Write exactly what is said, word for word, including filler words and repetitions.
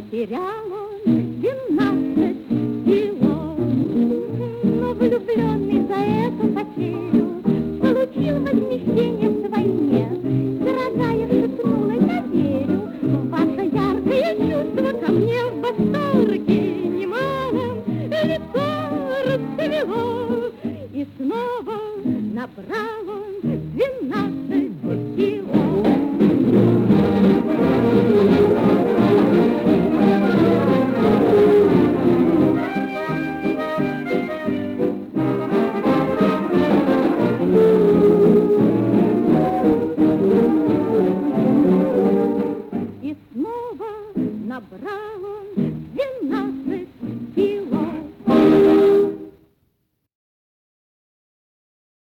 потерял он двенадцать кило. Но влюбленный за эту потерю получил возмещение в войне. Дорогая, шепнула, я верю в ваше яркое чувство ко мне в восторге.